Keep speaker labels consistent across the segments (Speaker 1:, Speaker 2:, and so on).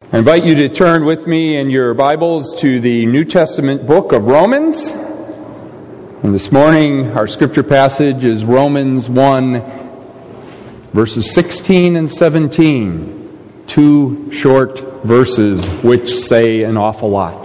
Speaker 1: I invite you to turn with me in your Bibles to the New Testament book of Romans. And this morning, our scripture passage is Romans 1, verses 16 and 17. Two short verses which say an awful lot.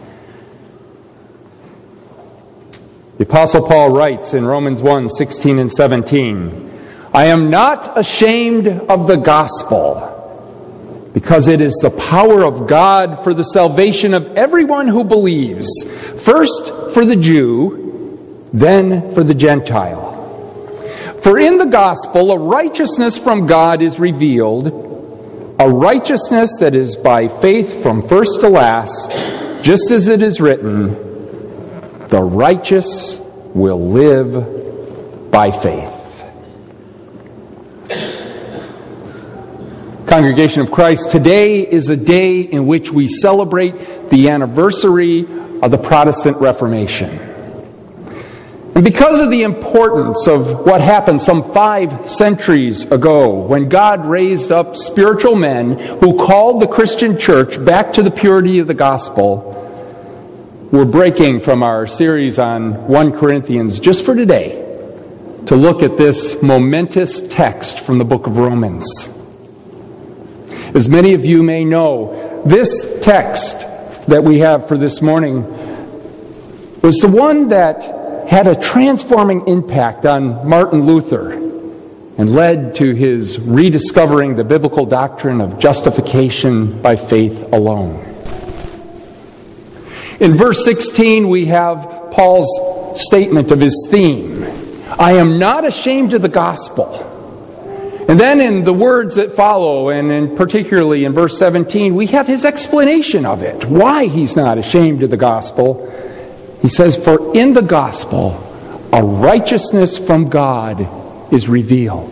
Speaker 1: The Apostle Paul writes in Romans 1, 16 and 17, "I am not ashamed of the gospel, because it is the power of God for the salvation of everyone who believes, first for the Jew, then for the Gentile. For in the gospel a righteousness from God is revealed, a righteousness that is by faith from first to last, just as it is written, the righteous will live by faith." Congregation of Christ, today is a day in which we celebrate the anniversary of the Protestant Reformation. And because of the importance of what happened some 5 centuries ago, when God raised up spiritual men who called the Christian church back to the purity of the gospel, we're breaking from our series on 1 Corinthians just for today to look at this momentous text from the book of Romans. As many of you may know, this text that we have for this morning was the one that had a transforming impact on Martin Luther and led to his rediscovering the biblical doctrine of justification by faith alone. In verse 16, we have Paul's statement of his theme, "I am not ashamed of the gospel." And then in the words that follow, and particularly in verse 17, we have his explanation of it, why he's not ashamed of the gospel. He says, "For in the gospel, a righteousness from God is revealed."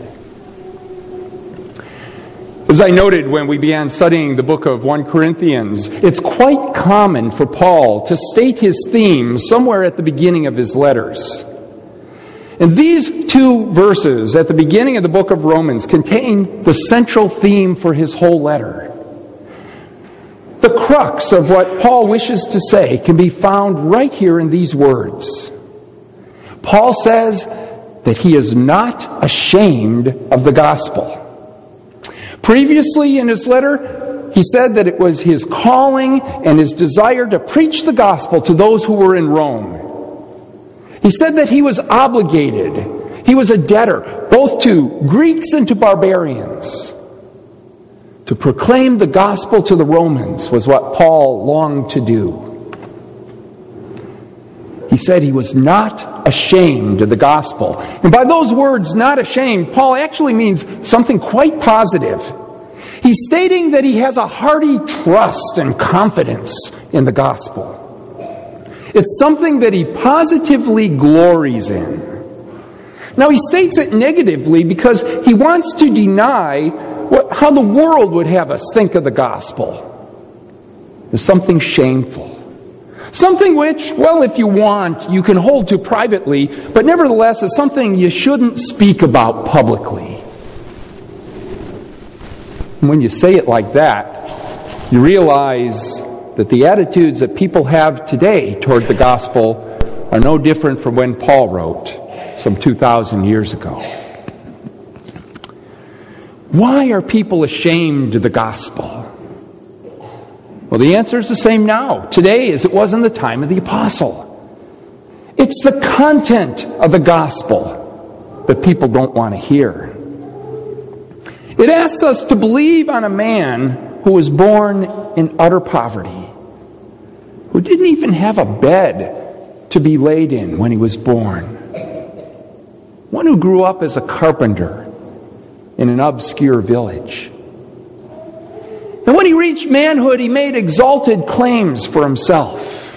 Speaker 1: As I noted when we began studying the book of 1 Corinthians, it's quite common for Paul to state his theme somewhere at the beginning of his letters. And these 2 verses at the beginning of the book of Romans contain the central theme for his whole letter. The crux of what Paul wishes to say can be found right here in these words. Paul says that he is not ashamed of the gospel. Previously in his letter, he said that it was his calling and his desire to preach the gospel to those who were in Rome. He said that he was obligated, he was a debtor, both to Greeks and to barbarians. To proclaim the gospel to the Romans was what Paul longed to do. He said he was not ashamed of the gospel. And by those words, not ashamed, Paul actually means something quite positive. He's stating that he has a hearty trust and confidence in the gospel. It's something that he positively glories in. Now, he states it negatively because he wants to deny how the world would have us think of the gospel. It's something shameful. Something which, well, if you want, you can hold to privately, but nevertheless is something you shouldn't speak about publicly. And when you say it like that, you realize that the attitudes that people have today toward the gospel are no different from when Paul wrote some 2,000 years ago. Why are people ashamed of the gospel? Well, the answer is the same now, today, as it was in the time of the apostle. It's the content of the gospel that people don't want to hear. It asks us to believe on a man who was born in utter poverty, who didn't even have a bed to be laid in when he was born. One who grew up as a carpenter in an obscure village. And when he reached manhood, he made exalted claims for himself.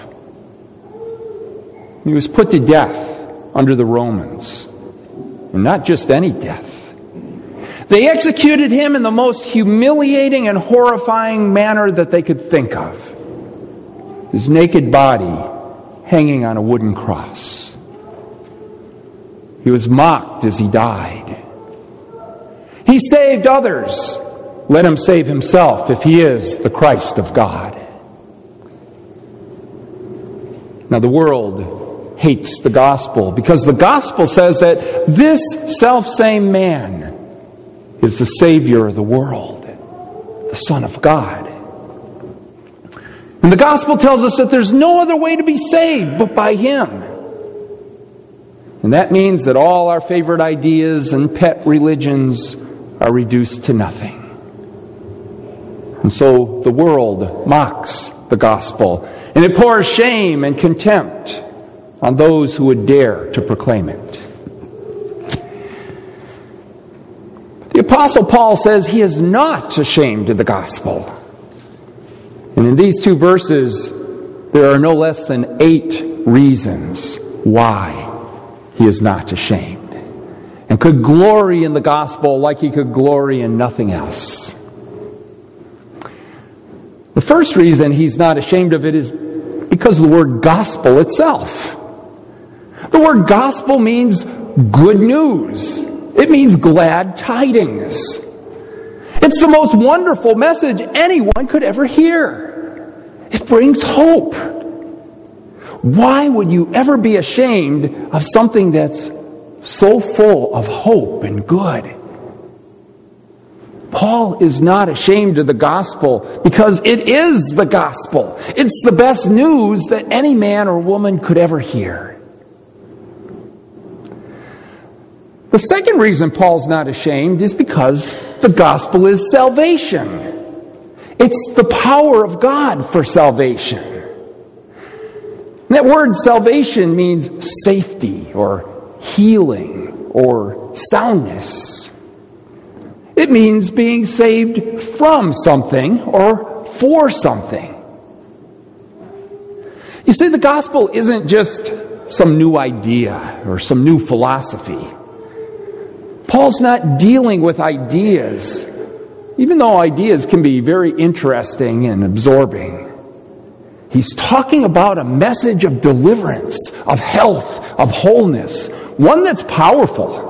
Speaker 1: He was put to death under the Romans. And not just any death. They executed him in the most humiliating and horrifying manner that they could think of. His naked body hanging on a wooden cross. He was mocked as he died. He saved others let him save himself if he is the Christ of God. Now, the world hates the gospel because the gospel says that this selfsame man is the Savior of the world, the Son of God. And the gospel tells us that there's no other way to be saved but by him. And that means that all our favorite ideas and pet religions are reduced to nothing. And so the world mocks the gospel, and it pours shame and contempt on those who would dare to proclaim it. The Apostle Paul says he is not ashamed of the gospel. And in these two verses, there are no less than 8 reasons why he is not ashamed and could glory in the gospel like he could glory in nothing else. The first reason he's not ashamed of it is because of the word gospel itself. The word gospel means good news. It means glad tidings. It's the most wonderful message anyone could ever hear. It brings hope. Why would you ever be ashamed of something that's so full of hope and good? Paul is not ashamed of the gospel because it is the gospel. It's the best news that any man or woman could ever hear. The second reason Paul's not ashamed is because the gospel is salvation. It's the power of God for salvation. And that word salvation means safety or healing or soundness. It means being saved from something or for something. You see, the gospel isn't just some new idea or some new philosophy. Paul's not dealing with ideas, even though ideas can be very interesting and absorbing. He's talking about a message of deliverance, of health, of wholeness, one that's powerful.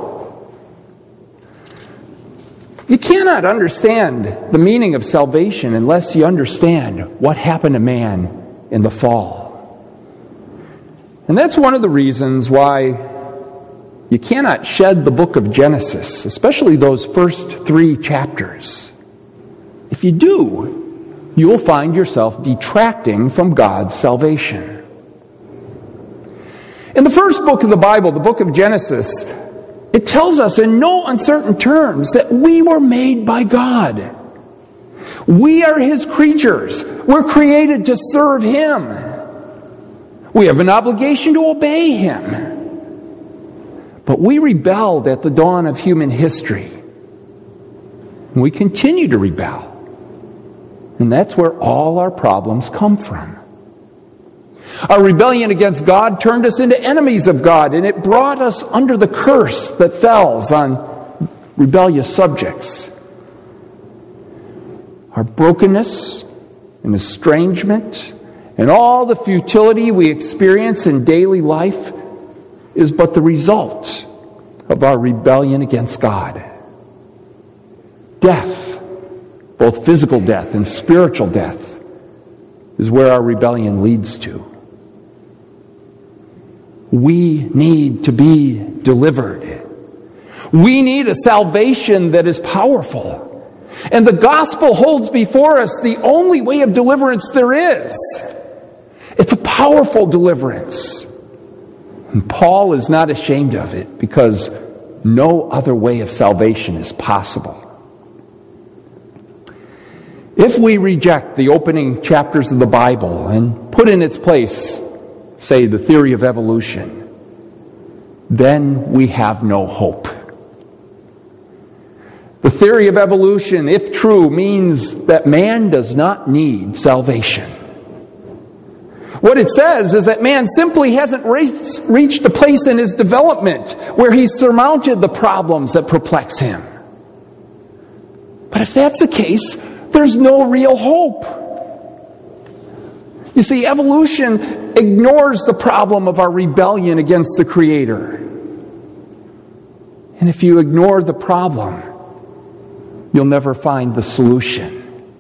Speaker 1: You cannot understand the meaning of salvation unless you understand what happened to man in the fall. And that's one of the reasons why you cannot shed the book of Genesis, especially those first 3 chapters. If you do, you will find yourself detracting from God's salvation. In the first book of the Bible, the book of Genesis, it tells us in no uncertain terms that we were made by God. We are His creatures. We're created to serve Him. We have an obligation to obey Him. But we rebelled at the dawn of human history. We continue to rebel. And that's where all our problems come from. Our rebellion against God turned us into enemies of God, and it brought us under the curse that falls on rebellious subjects. Our brokenness and estrangement and all the futility we experience in daily life is but the result of our rebellion against God. Death, both physical death and spiritual death, is where our rebellion leads to. We need to be delivered. We need a salvation that is powerful. And the gospel holds before us the only way of deliverance there is. It's a powerful deliverance. And Paul is not ashamed of it because no other way of salvation is possible. If we reject the opening chapters of the Bible and put in its place, say, the theory of evolution, then we have no hope. The theory of evolution, if true, means that man does not need salvation. What it says is that man simply hasn't reached a place in his development where he's surmounted the problems that perplex him. But if that's the case, there's no real hope. You see, evolution ignores the problem of our rebellion against the Creator. And if you ignore the problem, you'll never find the solution.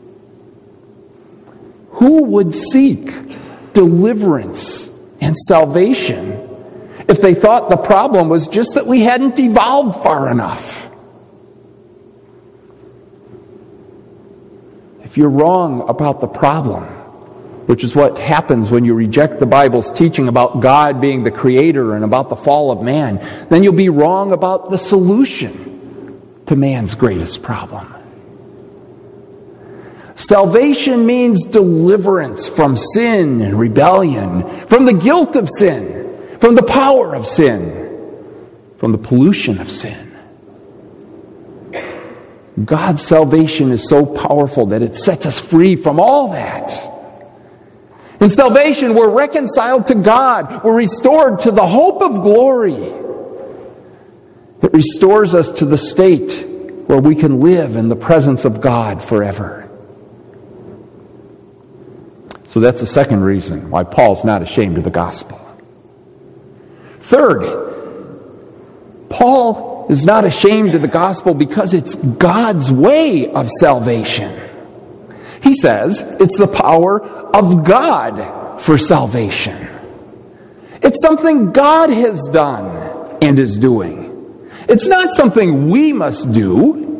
Speaker 1: Who would seek deliverance and salvation if they thought the problem was just that we hadn't evolved far enough? If you're wrong about the problem, which is what happens when you reject the Bible's teaching about God being the creator and about the fall of man, then you'll be wrong about the solution to man's greatest problem. Salvation means deliverance from sin and rebellion, from the guilt of sin, from the power of sin, from the pollution of sin. God's salvation is so powerful that it sets us free from all that. In salvation, we're reconciled to God. We're restored to the hope of glory. It restores us to the state where we can live in the presence of God forever. So that's the second reason why Paul's not ashamed of the gospel. Third, Paul is not ashamed of the gospel because it's God's way of salvation. He says it's the power of God for salvation. It's something God has done and is doing. It's not something we must do.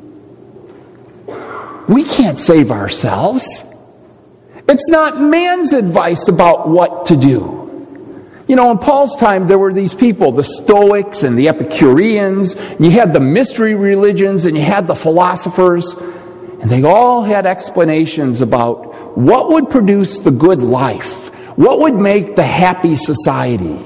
Speaker 1: We can't save ourselves. It's not man's advice about what to do. You know, in Paul's time, there were these people, the Stoics and the Epicureans. And you had the mystery religions and you had the philosophers. And they all had explanations about what would produce the good life, what would make the happy society.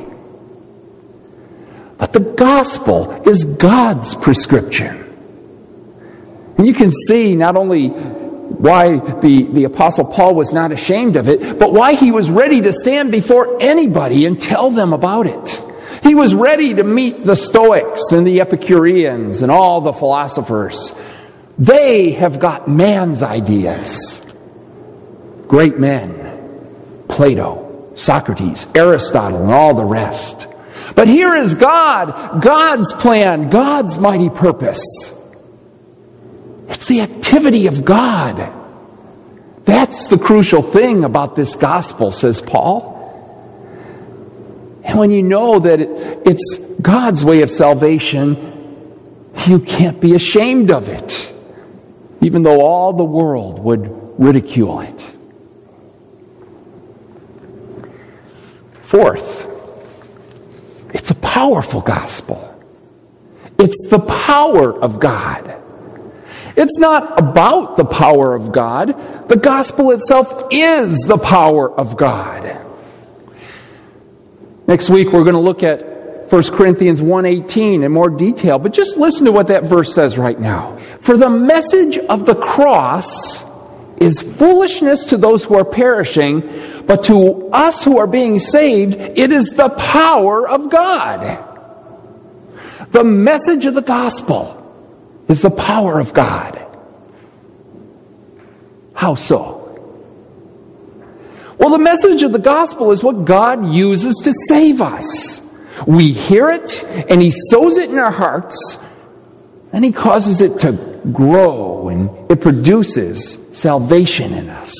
Speaker 1: But the gospel is God's prescription. And you can see not only why the Apostle Paul was not ashamed of it, but why he was ready to stand before anybody and tell them about it. He was ready to meet the Stoics and the Epicureans and all the philosophers. They have got man's ideas. Great men, Plato, Socrates, Aristotle, and all the rest. But here is God, God's plan, God's mighty purpose. It's the activity of God. That's the crucial thing about this gospel, says Paul. And when you know that it's God's way of salvation, you can't be ashamed of it, even though all the world would ridicule it. Fourth, it's a powerful gospel. It's the power of God. It's not about the power of God. The gospel itself is the power of God. Next week we're going to look at 1 Corinthians 1:18 in more detail, but just listen to what that verse says right now. For the message of the cross is foolishness to those who are perishing, but to us who are being saved, it is the power of God. The message of the gospel is the power of God. How so? Well, the message of the gospel is what God uses to save us. We hear it, and He sows it in our hearts, and He causes it to grow, and it produces salvation in us.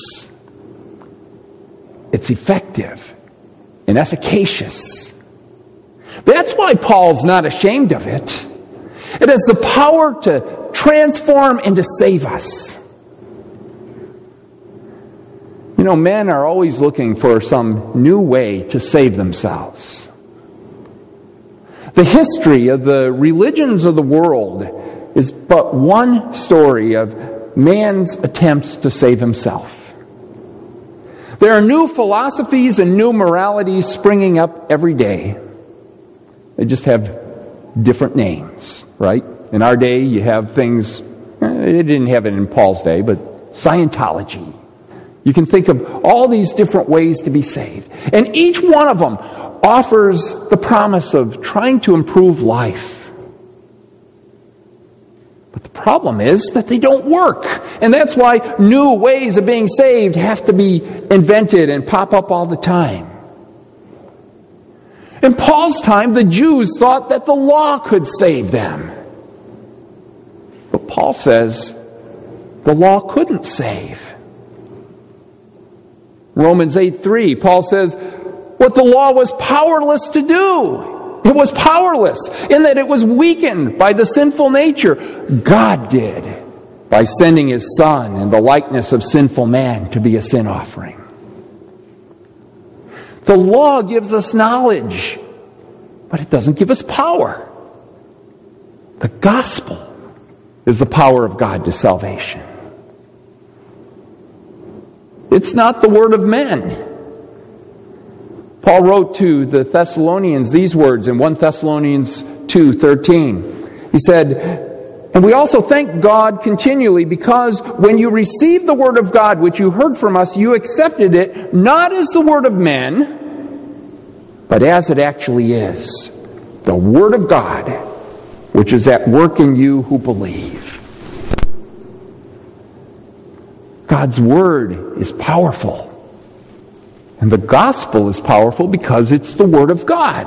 Speaker 1: It's effective and efficacious. That's why Paul's not ashamed of it. It has the power to transform and to save us. You know, men are always looking for some new way to save themselves. The history of the religions of the world is but one story of man's attempts to save himself. There are new philosophies and new moralities springing up every day. They just have different names, right? In our day, you have things, it didn't have it in Paul's day, but Scientology. You can think of all these different ways to be saved. And each one of them offers the promise of trying to improve life. But the problem is that they don't work. And that's why new ways of being saved have to be invented and pop up all the time. In Paul's time, the Jews thought that the law could save them. But Paul says the law couldn't save. Romans 8:3, Paul says, what the law was powerless to do. It was powerless in that it was weakened by the sinful nature. God did by sending His Son in the likeness of sinful man to be a sin offering. The law gives us knowledge, but it doesn't give us power. The gospel is the power of God to salvation. It's not the word of men. Paul wrote to the Thessalonians these words in 1 Thessalonians 2:13. He said, and we also thank God continually because when you received the word of God which you heard from us, you accepted it not as the word of men, but as it actually is, the word of God, which is at work in you who believe. God's word is powerful. And the gospel is powerful because it's the word of God.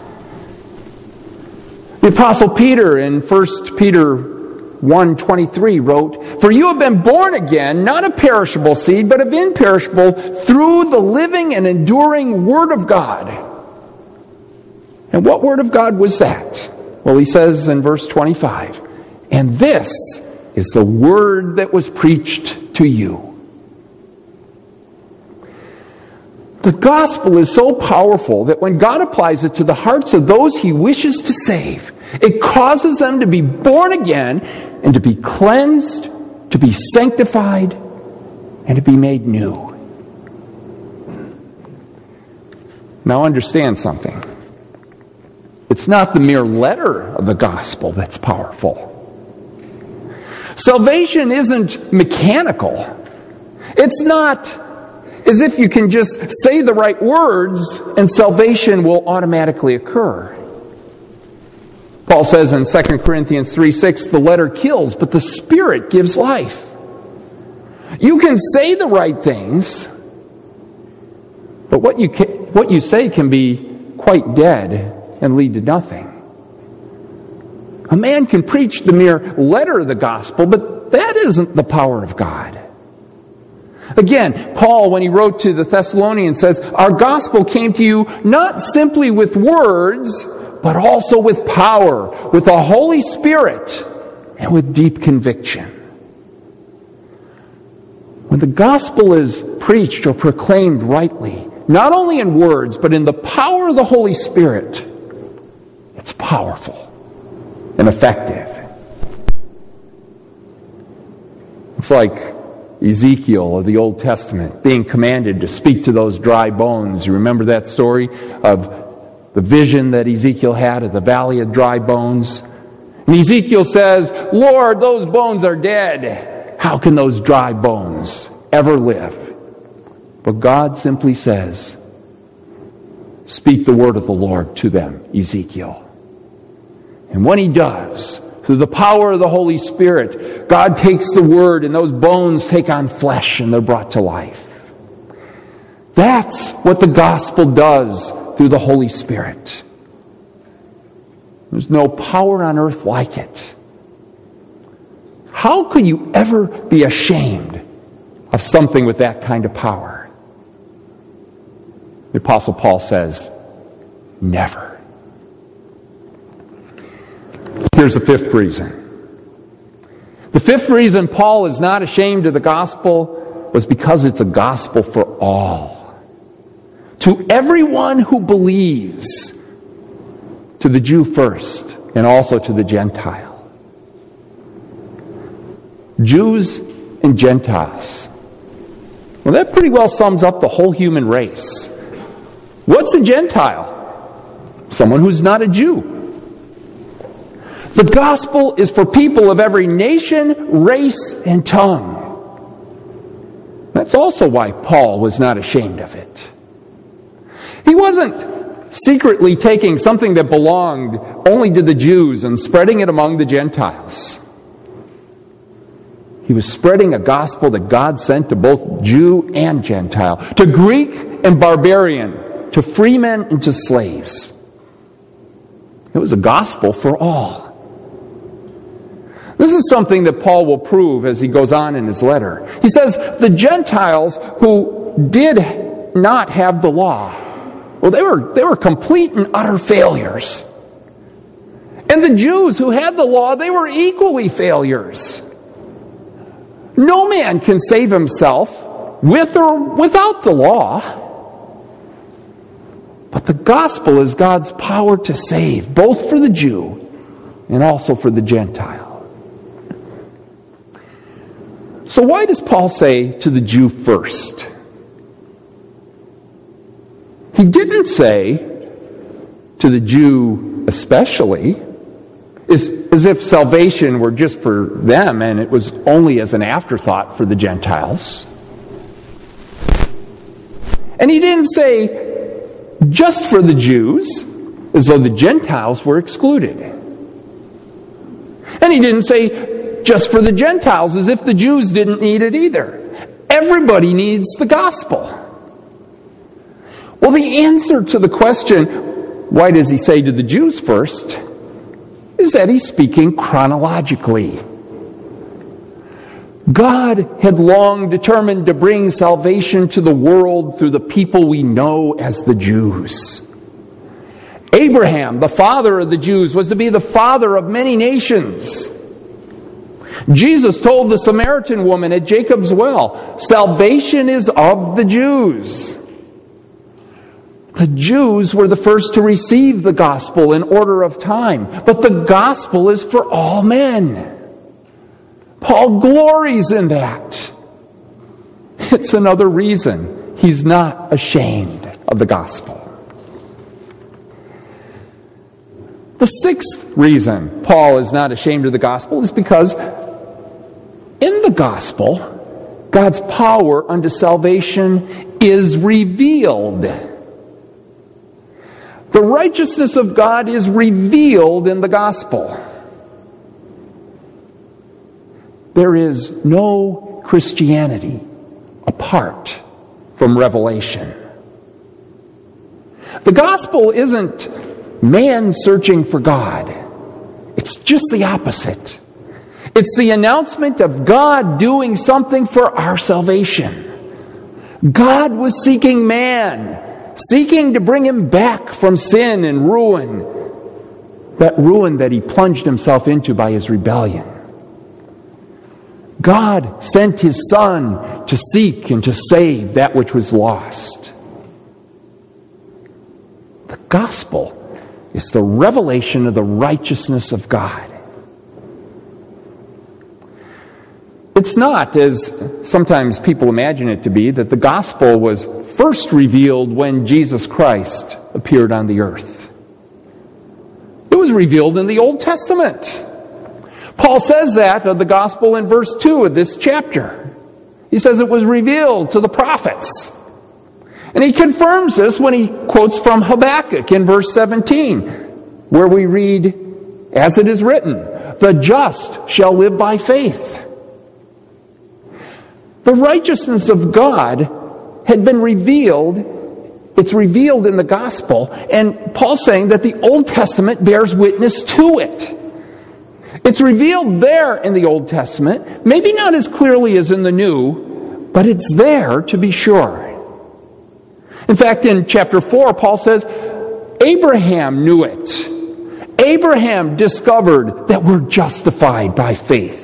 Speaker 1: The Apostle Peter in 1 Peter 1:23 wrote, for you have been born again, not of perishable seed, but of imperishable, through the living and enduring word of God. And what word of God was that? Well, he says in verse 25, and this is the word that was preached to you. The gospel is so powerful that when God applies it to the hearts of those He wishes to save, it causes them to be born again and to be cleansed, to be sanctified, and to be made new. Now understand something. It's not the mere letter of the gospel that's powerful. Salvation isn't mechanical. It's not as if you can just say the right words and salvation will automatically occur. Paul says in 2 Corinthians 3:6, the letter kills, but the Spirit gives life. You can say the right things, but what you say can be quite dead and lead to nothing. A man can preach the mere letter of the gospel, but that isn't the power of God. Again, Paul, when he wrote to the Thessalonians, says, our gospel came to you not simply with words, but also with power, with the Holy Spirit, and with deep conviction. When the gospel is preached or proclaimed rightly, not only in words, but in the power of the Holy Spirit, it's powerful and effective. It's like Ezekiel of the Old Testament being commanded to speak to those dry bones. You remember that story of the vision that Ezekiel had of the valley of dry bones? And Ezekiel says, Lord, those bones are dead. How can those dry bones ever live? But God simply says, speak the word of the Lord to them, Ezekiel. And when He does, through the power of the Holy Spirit, God takes the word and those bones take on flesh and they're brought to life. That's what the gospel does through the Holy Spirit. There's no power on earth like it. How could you ever be ashamed of something with that kind of power? The Apostle Paul says, never. Here's the fifth reason. The fifth reason Paul is not ashamed of the gospel was because it's a gospel for all. To everyone who believes, to the Jew first, and also to the Gentile. Jews and Gentiles. Well, that pretty well sums up the whole human race. What's a Gentile? Someone who's not a Jew. The gospel is for people of every nation, race, and tongue. That's also why Paul was not ashamed of it. He wasn't secretly taking something that belonged only to the Jews and spreading it among the Gentiles. He was spreading a gospel that God sent to both Jew and Gentile, to Greek and barbarian, to free men and to slaves. It was a gospel for all. This is something that Paul will prove as he goes on in his letter. He says the Gentiles who did not have the law, well, they were complete and utter failures. And the Jews who had the law, they were equally failures. No man can save himself with or without the law. But the gospel is God's power to save, both for the Jew and also for the Gentile. So why does Paul say to the Jew first? He didn't say to the Jew especially, as if salvation were just for them and it was only as an afterthought for the Gentiles. And he didn't say just for the Jews, as though the Gentiles were excluded. And he didn't say just for the Gentiles, as if the Jews didn't need it either. Everybody needs the gospel. Well, the answer to the question, why does he say to the Jews first, is that he's speaking chronologically. God had long determined to bring salvation to the world through the people we know as the Jews. Abraham, the father of the Jews, was to be the father of many nations. Jesus told the Samaritan woman at Jacob's well, salvation is of the Jews. The Jews were the first to receive the gospel in order of time, but the gospel is for all men. Paul glories in that. It's another reason he's not ashamed of the gospel. The sixth reason Paul is not ashamed of the gospel is because in the gospel, God's power unto salvation is revealed. The righteousness of God is revealed in the gospel. There is no Christianity apart from revelation. The gospel isn't man searching for God. It's just the opposite. It's the announcement of God doing something for our salvation. God was seeking man, seeking to bring him back from sin and ruin, that ruin that he plunged himself into by his rebellion. God sent his Son to seek and to save that which was lost. The gospel is the revelation of the righteousness of God. It's not, as sometimes people imagine it to be, that the gospel was first revealed when Jesus Christ appeared on the earth. It was revealed in the Old Testament. Paul says that of the gospel in verse 2 of this chapter. He says it was revealed to the prophets. And he confirms this when he quotes from Habakkuk in verse 17, where we read, as it is written, the just shall live by faith. The righteousness of God had been revealed. It's revealed in the gospel. And Paul's saying that the Old Testament bears witness to it. It's revealed there in the Old Testament, maybe not as clearly as in the New, but it's there to be sure. In fact, in chapter 4, Paul says, Abraham knew it. Abraham discovered that we're justified by faith.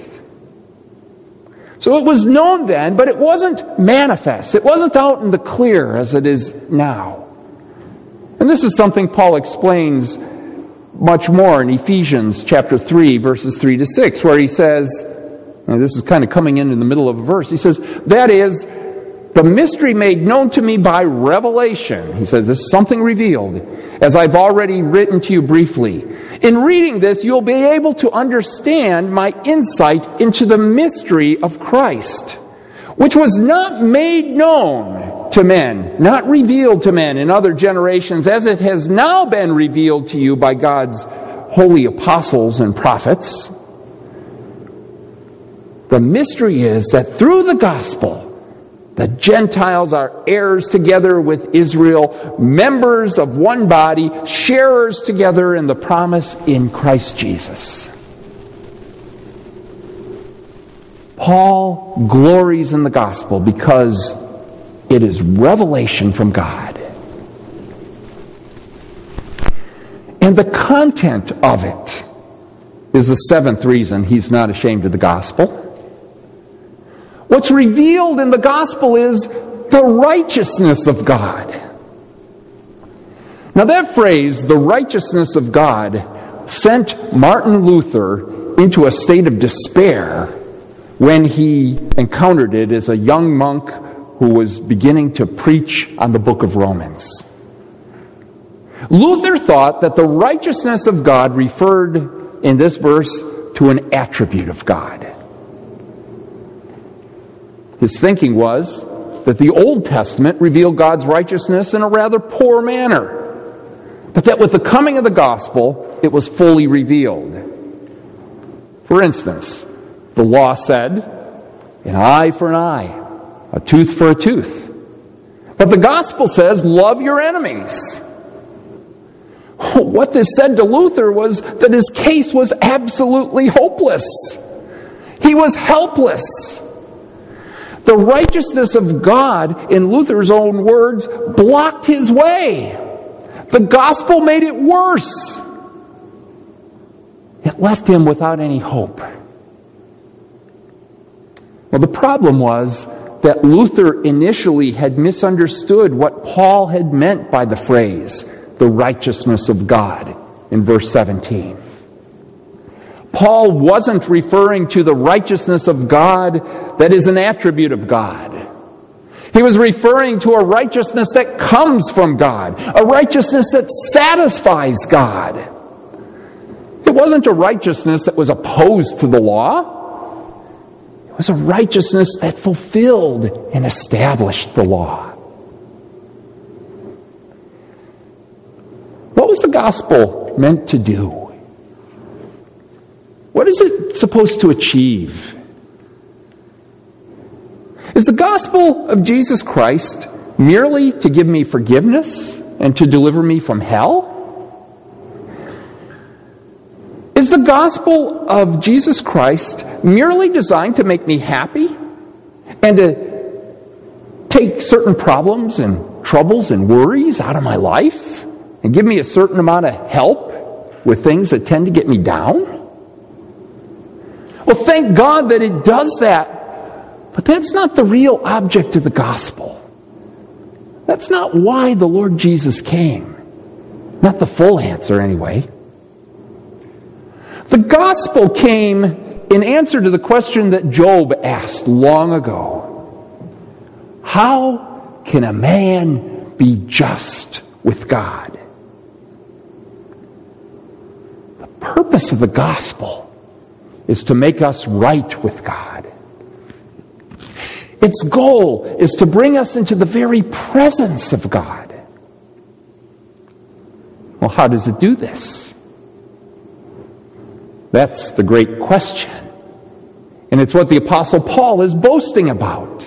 Speaker 1: So it was known then, but it wasn't manifest. It wasn't out in the clear as it is now. And this is something Paul explains much more in Ephesians chapter 3, verses 3 to 6, where he says, and this is kind of coming in the middle of a verse, he says, that is, the mystery made known to me by revelation. He says, this is something revealed, as I've already written to you briefly. In reading this, you'll be able to understand my insight into the mystery of Christ, which was not made known to men, not revealed to men in other generations, as it has now been revealed to you by God's holy apostles and prophets. The mystery is that through the gospel, the Gentiles are heirs together with Israel, members of one body, sharers together in the promise in Christ Jesus. Paul glories in the gospel because it is revelation from God. And the content of it is the seventh reason he's not ashamed of the gospel. What's revealed in the gospel is the righteousness of God. Now that phrase, the righteousness of God, sent Martin Luther into a state of despair when he encountered it as a young monk who was beginning to preach on the book of Romans. Luther thought that the righteousness of God referred in this verse to an attribute of God. His thinking was that the Old Testament revealed God's righteousness in a rather poor manner, but that with the coming of the gospel, it was fully revealed. For instance, the law said, an eye for an eye, a tooth for a tooth. But the gospel says, love your enemies. What this said to Luther was that his case was absolutely hopeless. He was helpless. The righteousness of God, in Luther's own words, blocked his way. The gospel made it worse. It left him without any hope. Well, the problem was that Luther initially had misunderstood what Paul had meant by the phrase, the righteousness of God, in verse 17. Paul wasn't referring to the righteousness of God that is an attribute of God. He was referring to a righteousness that comes from God, a righteousness that satisfies God. It wasn't a righteousness that was opposed to the law. It was a righteousness that fulfilled and established the law. What was the gospel meant to do? What is it supposed to achieve? Is the gospel of Jesus Christ merely to give me forgiveness and to deliver me from hell? Is the gospel of Jesus Christ merely designed to make me happy and to take certain problems and troubles and worries out of my life and give me a certain amount of help with things that tend to get me down? Well, thank God that it does that. But that's not the real object of the gospel. That's not why the Lord Jesus came. Not the full answer, anyway. The gospel came in answer to the question that Job asked long ago. How can a man be just with God? The purpose of the gospel is to make us right with God. Its goal is to bring us into the very presence of God. Well, how does it do this? That's the great question. And it's what the Apostle Paul is boasting about.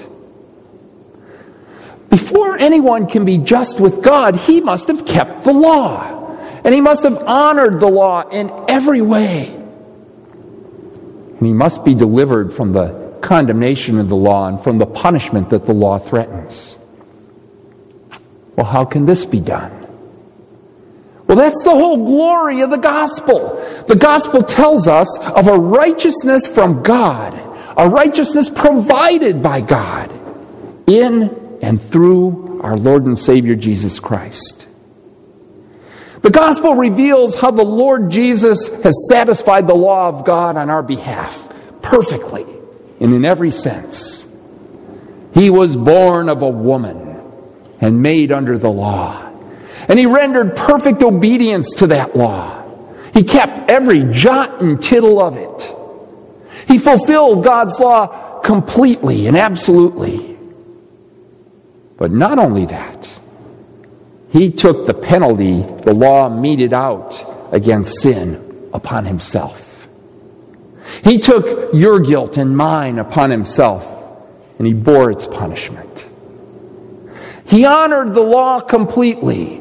Speaker 1: Before anyone can be just with God, he must have kept the law. And he must have honored the law in every way. And he must be delivered from the condemnation of the law and from the punishment that the law threatens. Well, how can this be done? Well, that's the whole glory of the gospel. The gospel tells us of a righteousness from God, a righteousness provided by God in and through our Lord and Savior Jesus Christ. The gospel reveals how the Lord Jesus has satisfied the law of God on our behalf perfectly and in every sense. He was born of a woman and made under the law. And he rendered perfect obedience to that law. He kept every jot and tittle of it. He fulfilled God's law completely and absolutely. But not only that, he took the penalty the law meted out against sin upon himself. He took your guilt and mine upon himself, and he bore its punishment. He honored the law completely,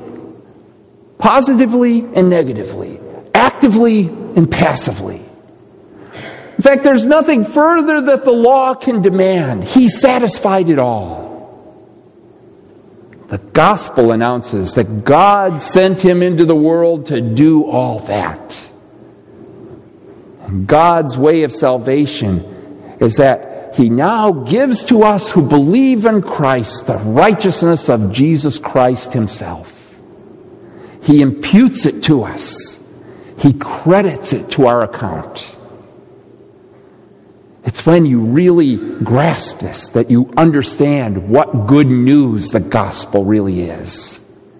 Speaker 1: positively and negatively, actively and passively. In fact, there's nothing further that the law can demand. He satisfied it all. The gospel announces that God sent him into the world to do all that. And God's way of salvation is that he now gives to us who believe in Christ the righteousness of Jesus Christ himself. He imputes it to us. He credits it to our account. It's when you really grasp this that you understand what good news the gospel really is.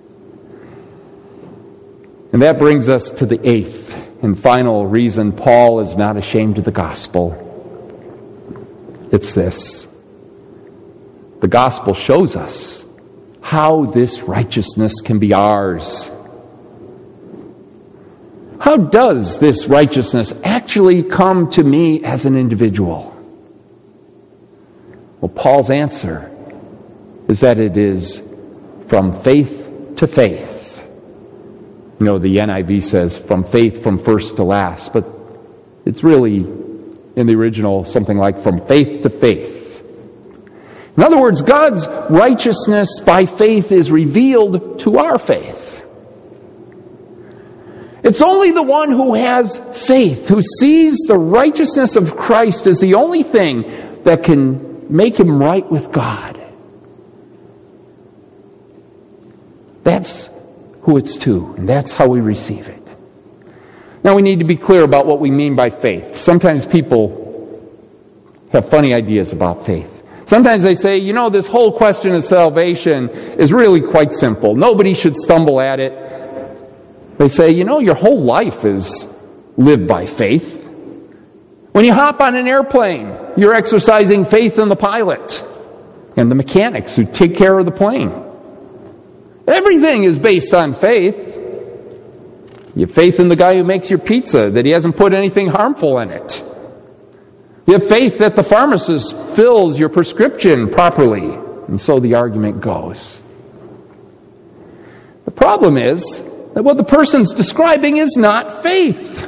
Speaker 1: And that brings us to the eighth and final reason Paul is not ashamed of the gospel. It's this. The gospel shows us how this righteousness can be ours. How does this righteousness actually come to me as an individual? Well, Paul's answer is that it is from faith to faith. You know, the NIV says from faith from first to last, but it's really, in the original, something like from faith to faith. In other words, God's righteousness by faith is revealed to our faith. It's only the one who has faith, who sees the righteousness of Christ as the only thing that can make him right with God. That's who it's to, and that's how we receive it. Now we need to be clear about what we mean by faith. Sometimes people have funny ideas about faith. Sometimes they say, you know, this whole question of salvation is really quite simple. Nobody should stumble at it. They say, you know, your whole life is lived by faith. When you hop on an airplane, you're exercising faith in the pilot and the mechanics who take care of the plane. Everything is based on faith. You have faith in the guy who makes your pizza, that he hasn't put anything harmful in it. You have faith that the pharmacist fills your prescription properly. And so the argument goes. The problem is that what the person's describing is not faith.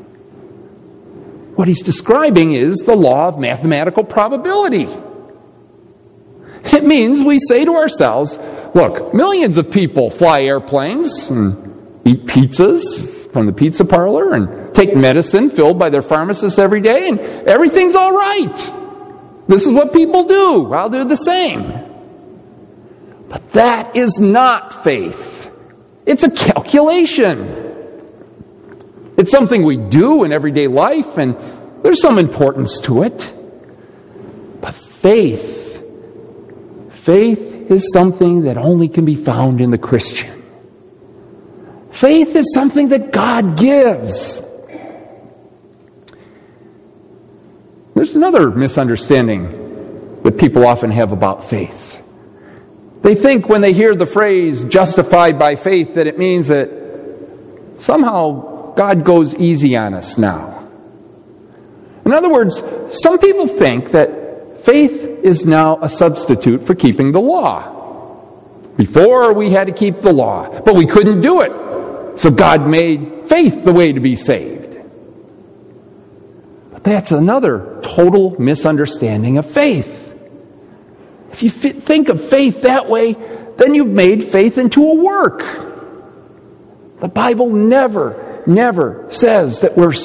Speaker 1: What he's describing is the law of mathematical probability. It means we say to ourselves, look, millions of people fly airplanes and eat pizzas from the pizza parlor and take medicine filled by their pharmacists every day, and everything's all right. This is what people do. I'll do the same. But that is not faith. It's a calculation. It's something we do in everyday life, and there's some importance to it. But faith is something that only can be found in the Christian. Faith is something that God gives. There's another misunderstanding that people often have about faith. They think when they hear the phrase justified by faith that it means that somehow God goes easy on us now. In other words, some people think that faith is now a substitute for keeping the law. Before we had to keep the law, but we couldn't do it. So God made faith the way to be saved. But that's another total misunderstanding of faith. If you think of faith that way, then you've made faith into a work. The Bible never says that we're